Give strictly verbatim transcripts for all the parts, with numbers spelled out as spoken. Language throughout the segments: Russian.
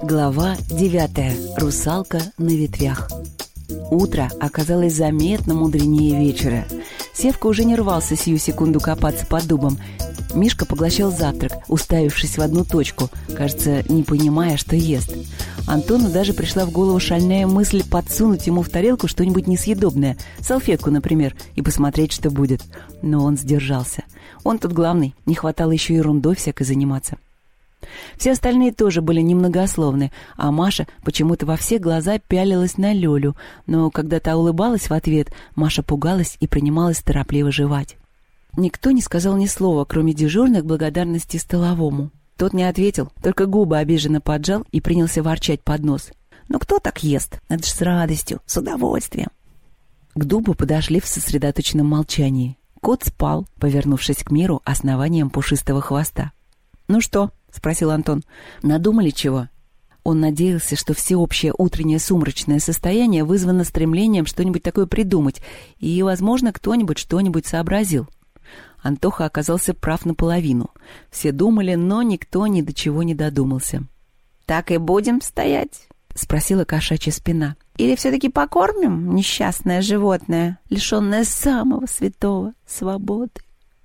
Глава девятая. Русалка на ветвях. Утро оказалось заметно мудренее вечера. Севка уже не рвался сию секунду копаться под дубом. Мишка поглощал завтрак, уставившись в одну точку, кажется, не понимая, что ест. Антону даже пришла в голову шальная мысль подсунуть ему в тарелку что-нибудь несъедобное, салфетку, например, и посмотреть, что будет. Но он сдержался. Он тут главный, не хватало еще ерундой всякой заниматься. Все остальные тоже были немногословны, а Маша почему-то во все глаза пялилась на Лёлю, но когда та улыбалась в ответ, Маша пугалась и принималась торопливо жевать. Никто не сказал ни слова, кроме дежурных благодарностей столовому. Тот не ответил, только губы обиженно поджал и принялся ворчать под нос. «Ну кто так ест? Это ж с радостью, с удовольствием». К дубу подошли в сосредоточенном молчании. Кот спал, повернувшись к миру основанием пушистого хвоста. «Ну что?» — спросил Антон. «Надумали чего?» Он надеялся, что всеобщее утреннее сумрачное состояние вызвано стремлением что-нибудь такое придумать, и, возможно, кто-нибудь что-нибудь сообразил. Антоха оказался прав наполовину. Все думали, но никто ни до чего не додумался. «Так и будем стоять?» — спросила кошачья спина. «Или все-таки покормим несчастное животное, лишенное самого святого — свободы?»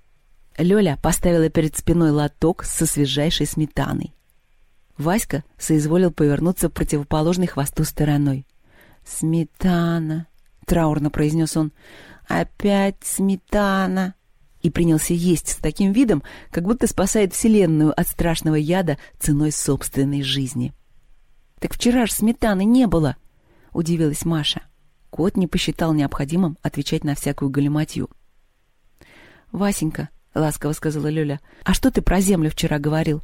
Лёля поставила перед спиной лоток со свежайшей сметаной. Васька соизволил повернуться противоположной хвосту стороной. «Сметана!» — траурно произнес он. «Опять сметана!» И принялся есть с таким видом, как будто спасает вселенную от страшного яда ценой собственной жизни. «Так вчера ж сметаны не было!» — удивилась Маша. Кот не посчитал необходимым отвечать на всякую галиматью. «Васенька», — ласково сказала Лёля, — «а что ты про землю вчера говорил?»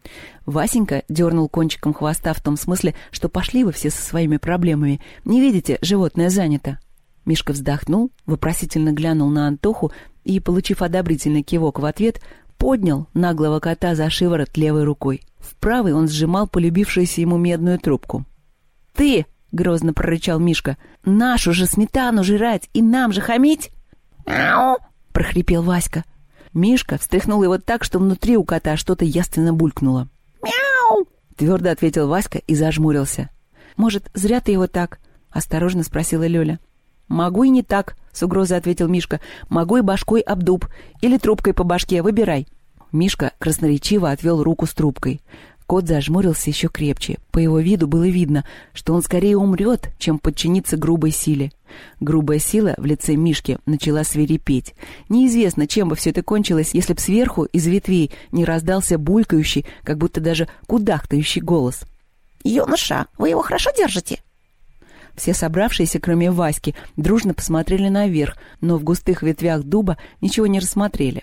Васенька дернул кончиком хвоста в том смысле, что пошли вы все со своими проблемами. Не видите, животное занято. Мишка вздохнул, вопросительно глянул на Антоху и, получив одобрительный кивок в ответ, поднял наглого кота за шиворот левой рукой. В правой он сжимал полюбившуюся ему медную трубку. «Ты!» — грозно прорычал Мишка. «Нашу же сметану жрать и нам же хамить!» «Мяу!» — прохрипел Васька. Мишка встряхнул его так, что внутри у кота что-то яственно булькнуло. «Мяу!» — твердо ответил Васька и зажмурился. «Может, зря ты его так?» — осторожно спросила Лёля. «Могу и не так», — с угрозой ответил Мишка. «Могу и башкой об дуб. Или трубкой по башке. Выбирай». Мишка красноречиво отвел руку с трубкой. Кот зажмурился еще крепче. По его виду было видно, что он скорее умрет, чем подчинится грубой силе. Грубая сила в лице Мишки начала свирепеть. Неизвестно, чем бы все это кончилось, если б сверху из ветвей не раздался булькающий, как будто даже кудахтающий голос. «Юноша, вы его хорошо держите?» Все собравшиеся, кроме Васьки, дружно посмотрели наверх, но в густых ветвях дуба ничего не рассмотрели.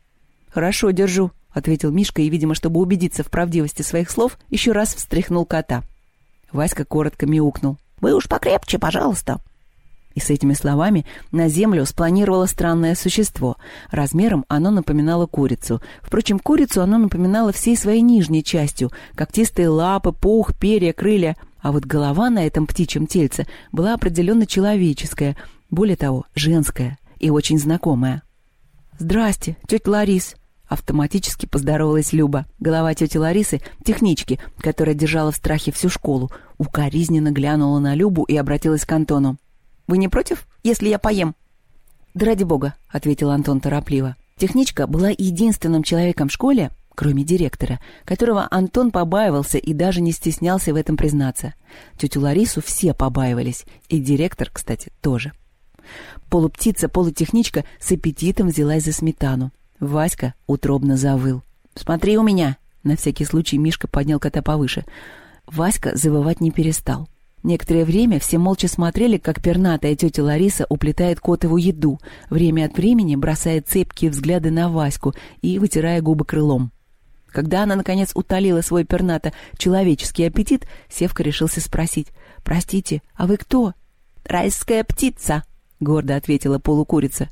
«Хорошо держу», — ответил Мишка и, видимо, чтобы убедиться в правдивости своих слов, еще раз встряхнул кота. Васька коротко мяукнул. «Вы уж покрепче, пожалуйста». И с этими словами на землю спланировало странное существо. Размером оно напоминало курицу. Впрочем, курицу оно напоминало всей своей нижней частью. Когтистые лапы, пух, перья, крылья. А вот голова на этом птичьем тельце была определенно человеческая, более того, женская и очень знакомая. «Здрасте, тетя Ларис», — автоматически поздоровалась Люба. Голова тети Ларисы, технички, которая держала в страхе всю школу, укоризненно глянула на Любу и обратилась к Антону. «Вы не против, если я поем?» «Да ради бога», — ответил Антон торопливо. Техничка была единственным человеком в школе, кроме директора, которого Антон побаивался и даже не стеснялся в этом признаться. Тетю Ларису все побаивались, и директор, кстати, тоже. Полуптица, полутехничка с аппетитом взялась за сметану. Васька утробно завыл. «Смотри у меня!» На всякий случай Мишка поднял кота повыше. Васька завывать не перестал. Некоторое время все молча смотрели, как пернатая тетя Лариса уплетает котову еду, время от времени бросая цепкие взгляды на Ваську и вытирая губы крылом. Когда она, наконец, утолила свой пернато-человеческий аппетит, Севка решился спросить: «Простите, а вы кто?» «Райская птица», — гордо ответила полукурица.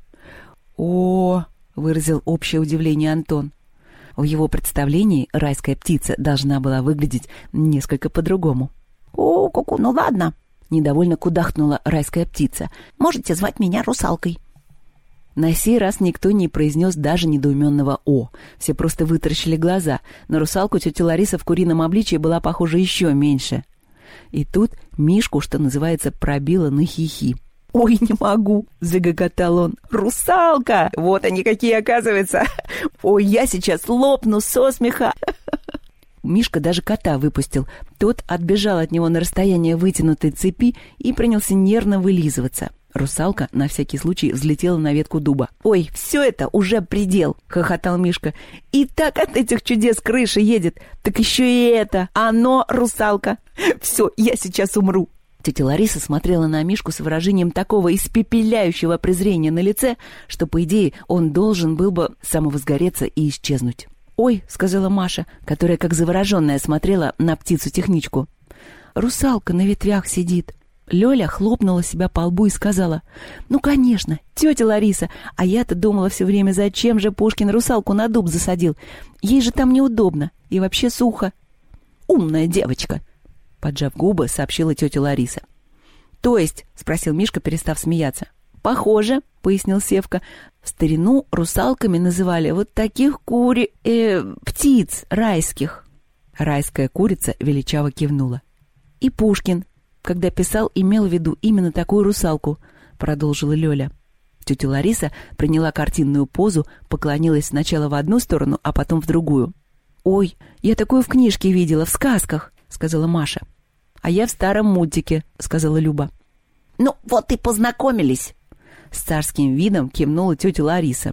«О!» — выразил общее удивление Антон. В его представлении райская птица должна была выглядеть несколько по-другому. «О, ку-ку, ну ладно», — недовольно кудахнула райская птица. «Можете звать меня русалкой». На сей раз никто не произнес даже недоуменного «О». Все просто вытаращили глаза. На русалку тетя Лариса в курином обличии была похожа еще меньше. И тут Мишку, что называется, пробило на хихи. «Ой, не могу!» — загоготал он. «Русалка! Вот они какие, оказывается! Ой, я сейчас лопну со смеха!» Мишка даже кота выпустил. Тот отбежал от него на расстояние вытянутой цепи и принялся нервно вылизываться. Русалка на всякий случай взлетела на ветку дуба. «Ой, все это уже предел!» — хохотал Мишка. «И так от этих чудес крыша едет! Так еще и это! Оно, русалка! Все, я сейчас умру!» Тетя Лариса смотрела на Мишку с выражением такого испепеляющего презрения на лице, что, по идее, он должен был бы самовозгореться и исчезнуть. «Ой», — сказала Маша, которая как завороженная смотрела на птицу-техничку. «Русалка на ветвях сидит». Лёля хлопнула себя по лбу и сказала: «Ну, конечно, тетя Лариса, а я-то думала все время, зачем же Пушкин русалку на дуб засадил? Ей же там неудобно и вообще сухо». «Умная девочка», — поджав губы, сообщила тетя Лариса. «То есть?» — спросил Мишка, перестав смеяться. «Похоже», — пояснил Севка. «В старину русалками называли вот таких кури... э... птиц райских». Райская курица величаво кивнула. «И Пушкин, когда писал, имел в виду именно такую русалку», — продолжила Лёля. Тетя Лариса приняла картинную позу, поклонилась сначала в одну сторону, а потом в другую. «Ой, я такую в книжке видела, в сказках», — сказала Маша. «А я в старом мультике», — сказала Люба. «Ну, вот и познакомились», — с царским видом кивнула тетя Лариса.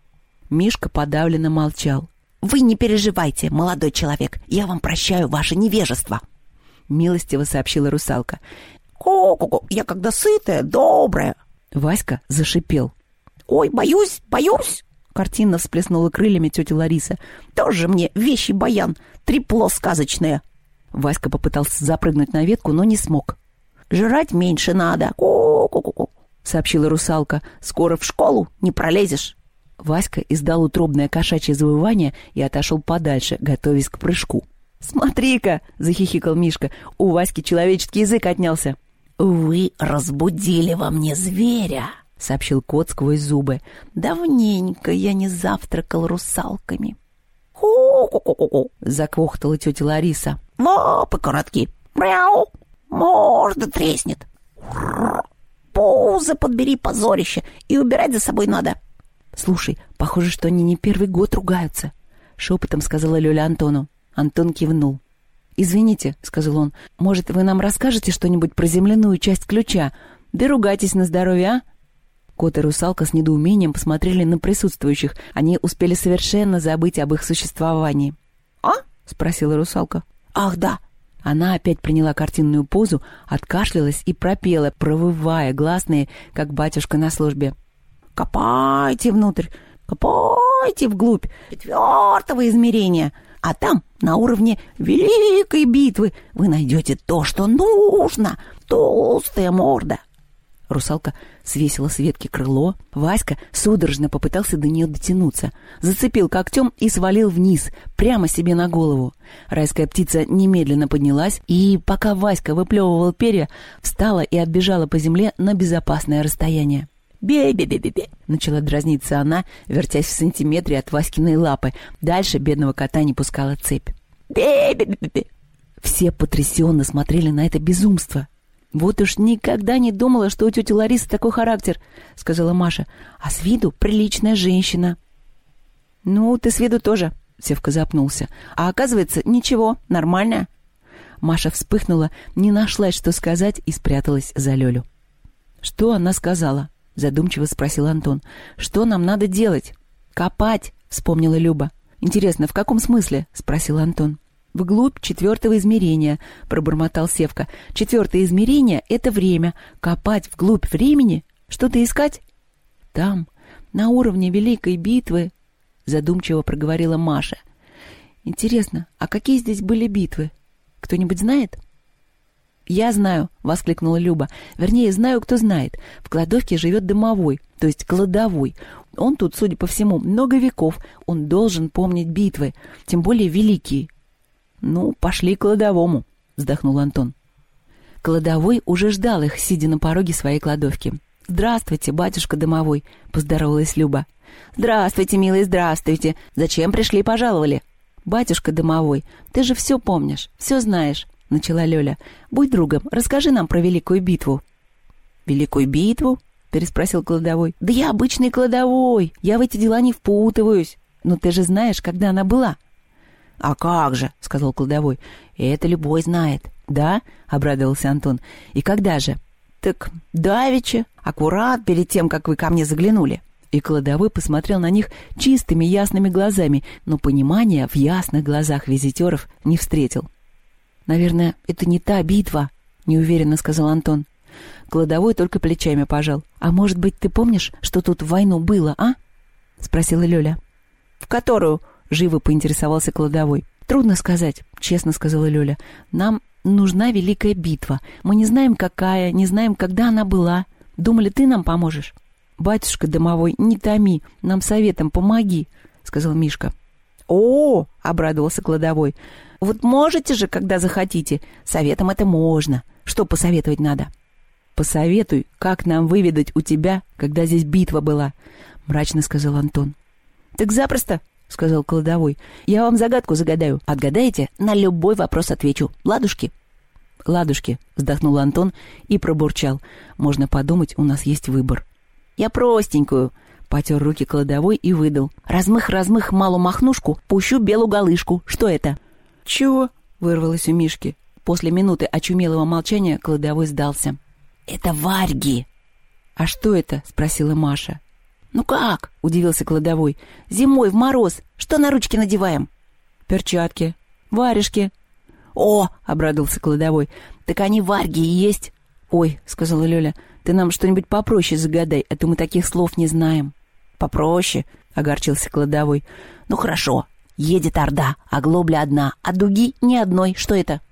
Мишка подавленно молчал. «Вы не переживайте, молодой человек, я вам прощаю ваше невежество», — милостиво сообщила русалка. «Ку-ку-ку, я когда сытая, добрая». Васька зашипел. «Ой, боюсь, боюсь», — картинно всплеснула крыльями тетя Лариса. «Тоже мне вещий баян, трепло сказочное». Васька попытался запрыгнуть на ветку, но не смог. «Жрать меньше надо, ку-ку-ку-ку», — сообщила русалка. «Скоро в школу не пролезешь». Васька издал утробное кошачье завывание и отошел подальше, готовясь к прыжку. «Смотри-ка!» — захихикал Мишка. «У Васьки человеческий язык отнялся». «Вы разбудили во мне зверя», — сообщил кот сквозь зубы. «Давненько я не завтракал русалками». «Ку-ку-ку-ку-ку», — заквохтала тетя Лариса. «Лапы коротки. Мяу. Морда треснет. Пузо подбери, позорище, и убирать за собой надо». «Слушай, похоже, что они не первый год ругаются», — шепотом сказала Лёля Антону. Антон кивнул. «Извините», — сказал он, — «может, вы нам расскажете что-нибудь про земляную часть ключа? Да ругайтесь на здоровье, а?» Кот и русалка с недоумением посмотрели на присутствующих. Они успели совершенно забыть об их существовании. «А?» — спросила русалка. «Ах, да!» Она опять приняла картинную позу, откашлялась и пропела, провывая гласные, как батюшка на службе. «Копайте внутрь, копайте вглубь четвертого измерения, а там, на уровне великой битвы, вы найдете то, что нужно. Толстая морда». Русалка свесила с ветки крыло. Васька судорожно попытался до нее дотянуться. Зацепил когтем и свалил вниз, прямо себе на голову. Райская птица немедленно поднялась, и, пока Васька выплевывал перья, встала и отбежала по земле на безопасное расстояние. «Бе-бе-бе-бе-бе!» — начала дразниться она, вертясь в сантиметре от Васькиной лапы. Дальше бедного кота не пускала цепь. «Бе-бе-бе-бе!» Все потрясенно смотрели на это безумство. «Вот уж никогда не думала, что у тети Ларисы такой характер», — сказала Маша. «А с виду приличная женщина». «Ну, ты с виду тоже», — Севка запнулся. «А оказывается, ничего, нормальная». Маша вспыхнула, не нашлась, что сказать, и спряталась за Лёлю. «Что она сказала?» — задумчиво спросил Антон. «Что нам надо делать?» «Копать», — вспомнила Люба. «Интересно, в каком смысле?» — спросил Антон. «Вглубь четвертого измерения», — пробормотал Севка. «Четвертое измерение — это время. Копать вглубь времени? Что-то искать?» «Там, на уровне Великой битвы», — задумчиво проговорила Маша. «Интересно, а какие здесь были битвы? Кто-нибудь знает?» «Я знаю», — воскликнула Люба. «Вернее, знаю, кто знает. В кладовке живет домовой, то есть кладовой. Он тут, судя по всему, много веков. Он должен помнить битвы, тем более великие». «Ну, пошли к кладовому», — вздохнул Антон. Кладовой уже ждал их, сидя на пороге своей кладовки. «Здравствуйте, батюшка домовой», — поздоровалась Люба. «Здравствуйте, милые, здравствуйте. Зачем пришли, пожаловали?» «Батюшка домовой, ты же все помнишь, все знаешь», — начала Лёля. «Будь другом, расскажи нам про Великую битву». «Великую битву?» — переспросил кладовой. «Да я обычный кладовой, я в эти дела не впутываюсь. Но ты же знаешь, когда она была». «А как же», — сказал кладовой. «Это любой знает». «Да?» — обрадовался Антон. «И когда же?» «Так давеча, аккурат перед тем, как вы ко мне заглянули». И кладовой посмотрел на них чистыми ясными глазами, но понимания в ясных глазах визитеров не встретил. «Наверное, это не та битва», — неуверенно сказал Антон. Кладовой только плечами пожал. «А может быть, ты помнишь, что тут в войну было, а?» — спросила Лёля. «В которую?» — живо поинтересовался кладовой. «Трудно сказать», — честно сказала Лёля. «Нам нужна великая битва. Мы не знаем, какая, не знаем, когда она была. Думали, ты нам поможешь?» «Батюшка домовой, не томи, нам советом помоги», — сказал Мишка. «О, — обрадовался кладовой, — вот можете же, когда захотите. Советом это можно. Что посоветовать надо?» «Посоветуй, как нам выведать у тебя, когда здесь битва была», — мрачно сказал Антон. «Так запросто», — сказал кладовой. «Я вам загадку загадаю. Отгадаете? На любой вопрос отвечу. Ладушки?» «Ладушки», — вздохнул Антон и пробурчал. «Можно подумать, у нас есть выбор». «Я простенькую», — потер руки кладовой и выдал. «Размых-размых малу махнушку, пущу белую галышку. Что это?» «Чего?» — вырвалось у Мишки. После минуты очумелого молчания кладовой сдался. «Это варьги». «А что это?» — спросила Маша. «Ну как?» — удивился кладовой. «Зимой в мороз. Что на ручки надеваем?» «Перчатки. Варежки». «О!» — обрадовался кладовой. «Так они варьги и есть». «Ой!» — сказала Лёля. «Ты нам что-нибудь попроще загадай, а то мы таких слов не знаем». «Попроще?» — огорчился кладовой. «Ну хорошо. Едет орда, а глобля одна, а дуги ни одной. Что это?»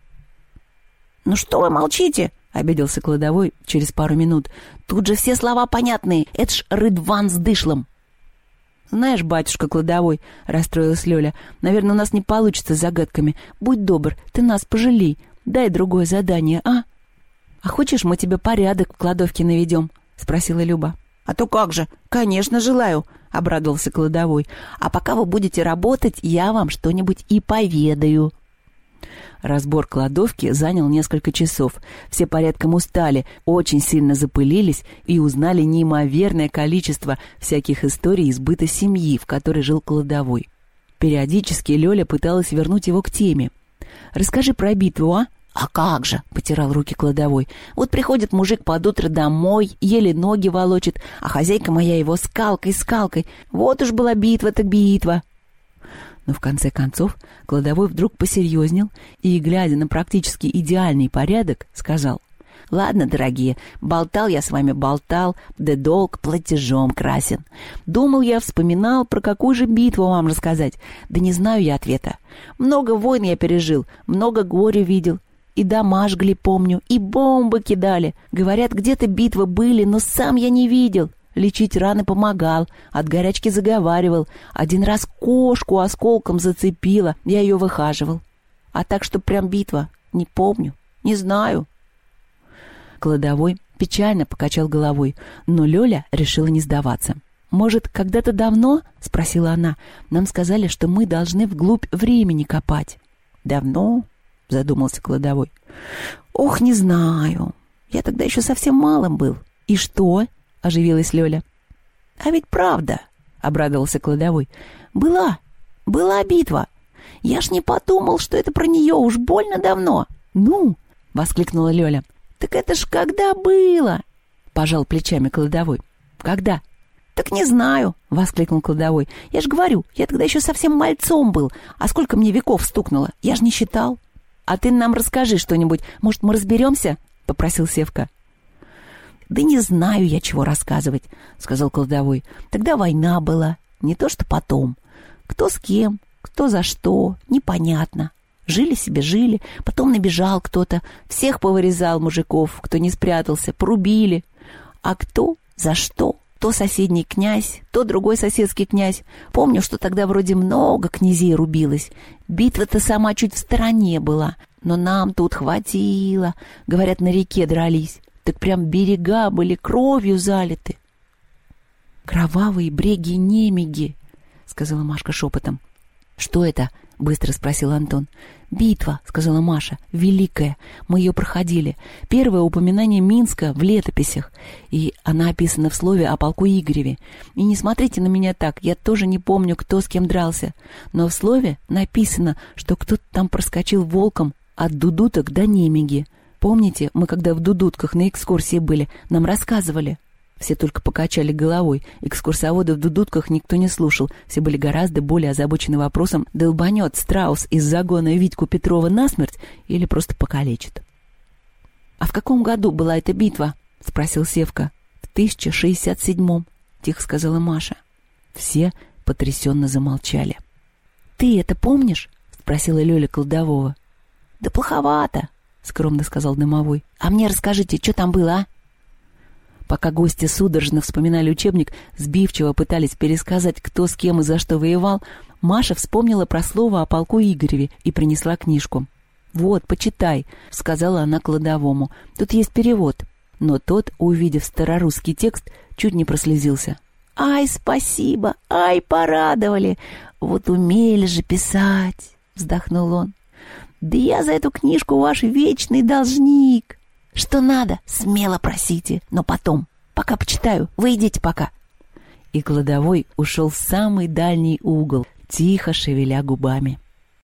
«Ну что вы молчите?» — обиделся кладовой через пару минут. «Тут же все слова понятные. Это ж рыдван с дышлом». «Знаешь, батюшка кладовой, — расстроилась Лёля, — наверное, у нас не получится с загадками. Будь добр, ты нас пожалей. Дай другое задание, а?» «А хочешь, мы тебе порядок в кладовке наведем?» — спросила Люба. «А то как же! Конечно, желаю!» — обрадовался кладовой. «А пока вы будете работать, я вам что-нибудь и поведаю». Разбор кладовки занял несколько часов. Все порядком устали, очень сильно запылились и узнали неимоверное количество всяких историй из быта семьи, в которой жил кладовой. Периодически Лёля пыталась вернуть его к теме. «Расскажи про битву, а?» «А как же!» — потирал руки кладовой. «Вот приходит мужик под утро домой, еле ноги волочит, а хозяйка моя его скалкой-скалкой. Вот уж была битва так битва!» Но в конце концов кладовой вдруг посерьезнел и, глядя на практически идеальный порядок, сказал: «Ладно, дорогие, болтал я с вами, болтал, да долг платежом красен. Думал я, вспоминал, про какую же битву вам рассказать, да не знаю я ответа. Много войн я пережил, много горя видел, и дома жгли, помню, и бомбы кидали. Говорят, где-то битвы были, но сам я не видел. Лечить раны помогал, от горячки заговаривал. Один раз кошку осколком зацепила, я ее выхаживал. А так, что прям битва, не помню, не знаю». Кладовой печально покачал головой, но Лёля решила не сдаваться. «Может, когда-то давно, — спросила она, — нам сказали, что мы должны вглубь времени копать?» «Давно?» — задумался кладовой. «Ох, не знаю. Я тогда еще совсем малым был». «И что?» — оживилась Лёля. «А ведь правда, — обрадовался кладовой, — была, была битва. Я ж не подумал, что это про нее уж больно давно». «Ну!» — воскликнула Лёля. «Так это ж когда было?» — пожал плечами кладовой. «Когда?» «Так не знаю», — воскликнул кладовой. «Я ж говорю, я тогда еще совсем мальцом был. А сколько мне веков стукнуло? Я ж не считал». «А ты нам расскажи что-нибудь. Может, мы разберемся?» — попросил Севка. «Да не знаю я, чего рассказывать», — сказал кладовой. «Тогда война была, не то что потом. Кто с кем, кто за что, непонятно. Жили себе, жили, потом набежал кто-то, всех повырезал мужиков, кто не спрятался, порубили. А кто, за что, то соседний князь, то другой соседский князь. Помню, что тогда вроде много князей рубилось. Битва-то сама чуть в стороне была, но нам тут хватило. Говорят, на реке дрались. так прям берега были кровью залиты. «Кровавые бреги Немеги», — сказала Машка шепотом. «Что это?» — быстро спросил Антон. «Битва», — сказала Маша, — «великая. Мы ее проходили. Первое упоминание Минска в летописях. И она описана в слове о полку Игореве. И не смотрите на меня так, я тоже не помню, кто с кем дрался. Но в слове написано, что кто-то там проскочил волком от Дудуток до Немеги. Помните, мы когда в Дудутках на экскурсии были, нам рассказывали?» Все только покачали головой. Экскурсоводов в Дудутках никто не слушал. Все были гораздо более озабочены вопросом, долбанет страус из загона Витьку Петрова насмерть или просто покалечит. «А в каком году была эта битва?» — спросил Севка. «В тысяча шестьдесят седьмом», — тихо сказала Маша. Все потрясенно замолчали. «Ты это помнишь?» — спросила Лёля Колдового. «Да плоховато», — скромно сказал Домовой. «А мне расскажите, что там было, а?» Пока гости судорожно вспоминали учебник, сбивчиво пытались пересказать, кто с кем и за что воевал, Маша вспомнила про слово о полку Игореве и принесла книжку. «Вот, почитай», — сказала она Кладовому. «Тут есть перевод». Но тот, увидев старорусский текст, чуть не прослезился. «Ай, спасибо! Ай, порадовали! Вот умели же писать!» — вздохнул он. «Да я за эту книжку ваш вечный должник!» «Что надо, смело просите, но потом. Пока почитаю, вы идите пока». И Кладовой ушел в самый дальний угол, тихо шевеля губами.